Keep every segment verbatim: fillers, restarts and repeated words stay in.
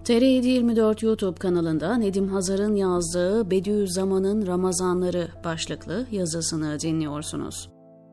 T R yedi yirmi dört YouTube kanalında Nedim Hazar'ın yazdığı Bediüzzaman'ın Ramazanları başlıklı yazısını dinliyorsunuz.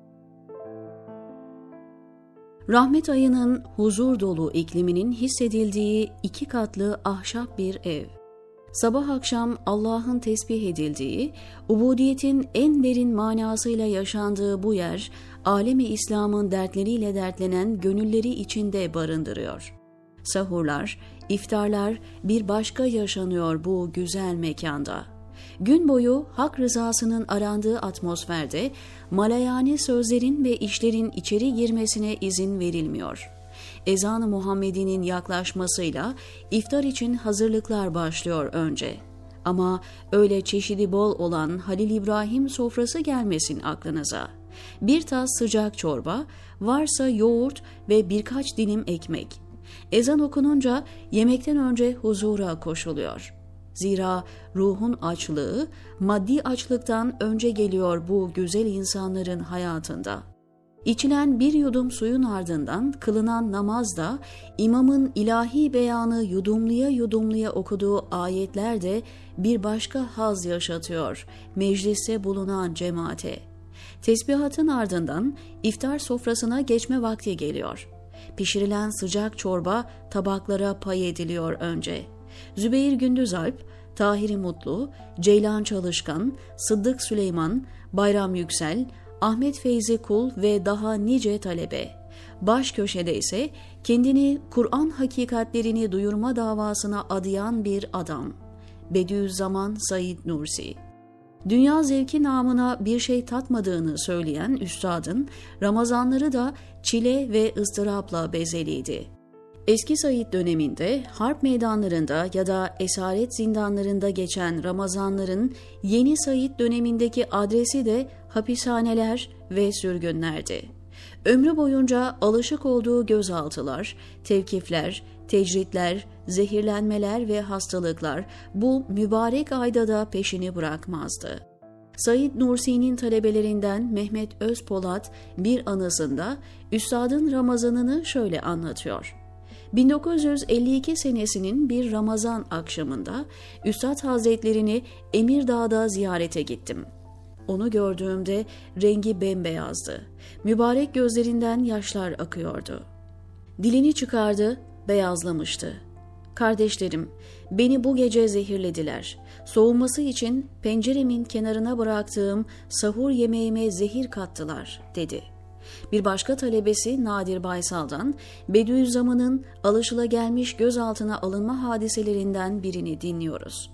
Rahmet ayının huzur dolu ikliminin hissedildiği iki katlı ahşap bir ev. Sabah akşam Allah'ın tesbih edildiği, ubudiyetin en derin manasıyla yaşandığı bu yer, alemi İslam'ın dertleriyle dertlenen gönülleri içinde barındırıyor. Sahurlar, iftarlar bir başka yaşanıyor bu güzel mekanda. Gün boyu hak rızasının arandığı atmosferde malayani sözlerin ve işlerin içeri girmesine izin verilmiyor. Ezan-ı Muhammedi'nin yaklaşmasıyla iftar için hazırlıklar başlıyor önce. Ama öyle çeşidi bol olan Halil İbrahim sofrası gelmesin aklınıza. Bir tas sıcak çorba, varsa yoğurt ve birkaç dilim ekmek. Ezan okununca yemekten önce huzura koşuluyor. Zira ruhun açlığı, maddi açlıktan önce geliyor bu güzel insanların hayatında. İçilen bir yudum suyun ardından kılınan namaz da, imamın ilahi beyanı yudumluya yudumluya okuduğu ayetler de bir başka haz yaşatıyor mecliste bulunan cemaate. Tesbihatın ardından iftar sofrasına geçme vakti geliyor. Pişirilen sıcak çorba tabaklara pay ediliyor önce. Zübeyir Gündüzalp, Tahir Mutlu, Ceylan Çalışkan, Sıddık Süleyman, Bayram Yüksel, Ahmet Feyzi Kul ve daha nice talebe. Baş köşede ise kendini Kur'an hakikatlerini duyurma davasına adayan bir adam. Bediüzzaman Said Nursi. Dünya zevki namına bir şey tatmadığını söyleyen üstadın Ramazanları da çile ve ıstırapla bezeliydi. Eski Said döneminde harp meydanlarında ya da esaret zindanlarında geçen Ramazanların yeni Said dönemindeki adresi de hapishaneler ve sürgünlerdi. Ömrü boyunca alışık olduğu gözaltılar, tevkifler, tecritler, zehirlenmeler ve hastalıklar bu mübarek ayda da peşini bırakmazdı. Said Nursi'nin talebelerinden Mehmet Özpolat bir anısında üstadın Ramazanını şöyle anlatıyor. bin dokuz yüz elli iki senesinin bir Ramazan akşamında Üstad Hazretlerini Emirdağ'da ziyarete gittim. Onu gördüğümde rengi bembeyazdı. Mübarek gözlerinden yaşlar akıyordu. Dilini çıkardı, beyazlamıştı. "Kardeşlerim, beni bu gece zehirlediler. Soğuması için penceremin kenarına bıraktığım sahur yemeğime zehir kattılar," dedi. Bir başka talebesi Nadir Baysal'dan Bediüzzaman'ın alışılagelmiş gözaltına alınma hadiselerinden birini dinliyoruz.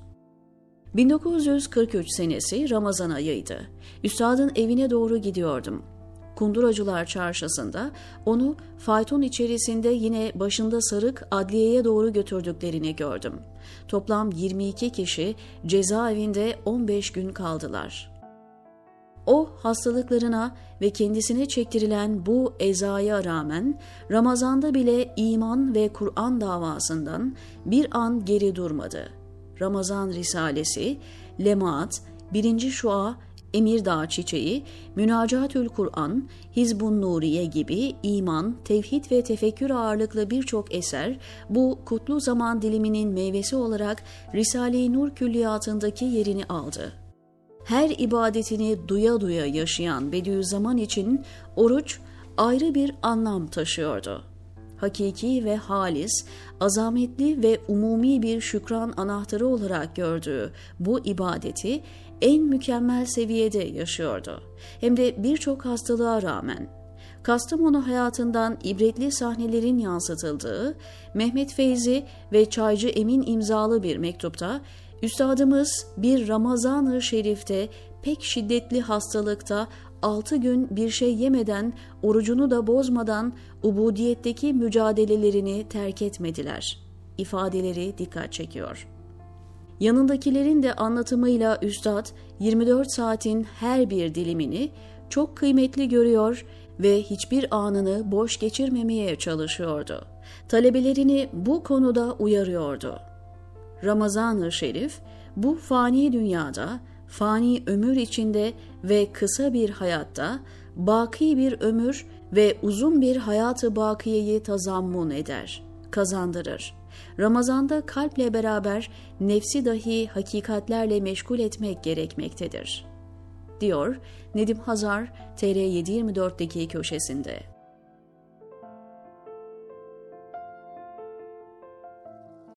bin dokuz yüz kırk üç senesi Ramazan ayıydı. Üstadın evine doğru gidiyordum. Kunduracılar Çarşısı'nda onu fayton içerisinde yine başında sarık adliyeye doğru götürdüklerini gördüm. Toplam yirmi iki kişi cezaevinde on beş gün kaldılar. O hastalıklarına ve kendisine çektirilen bu ezaya rağmen Ramazan'da bile iman ve Kur'an davasından bir an geri durmadı. Ramazan Risalesi, Lemaat, birinci Şua, Emirdağ Çiçeği, Münacatül Kur'an, Hizbun Nuriye gibi iman, tevhid ve tefekkür ağırlıklı birçok eser bu kutlu zaman diliminin meyvesi olarak Risale-i Nur külliyatındaki yerini aldı. Her ibadetini duya duya yaşayan Bediüzzaman için oruç ayrı bir anlam taşıyordu. Hakiki ve halis, azametli ve umumi bir şükran anahtarı olarak gördüğü bu ibadeti en mükemmel seviyede yaşıyordu. Hem de birçok hastalığa rağmen. Kastamonu hayatından ibretli sahnelerin yansıtıldığı Mehmet Feyzi ve Çaycı Emin imzalı bir mektupta Üstadımız bir Ramazan-ı Şerif'te pek şiddetli hastalıkta altı gün bir şey yemeden, orucunu da bozmadan ubudiyetteki mücadelelerini terk etmediler ifadeleri dikkat çekiyor. Yanındakilerin de anlatımıyla Üstad yirmi dört saatin her bir dilimini çok kıymetli görüyor ve hiçbir anını boş geçirmemeye çalışıyordu. Talebelerini bu konuda uyarıyordu. Ramazan-ı Şerif bu fani dünyada, fani ömür içinde ve kısa bir hayatta baki bir ömür ve uzun bir hayatı bakiyeyi tazammun eder, kazandırır. Ramazanda kalple beraber nefsi dahi hakikatlerle meşgul etmek gerekmektedir, diyor Nedim Hazar T R yedi yirmi dört'teki köşesinde.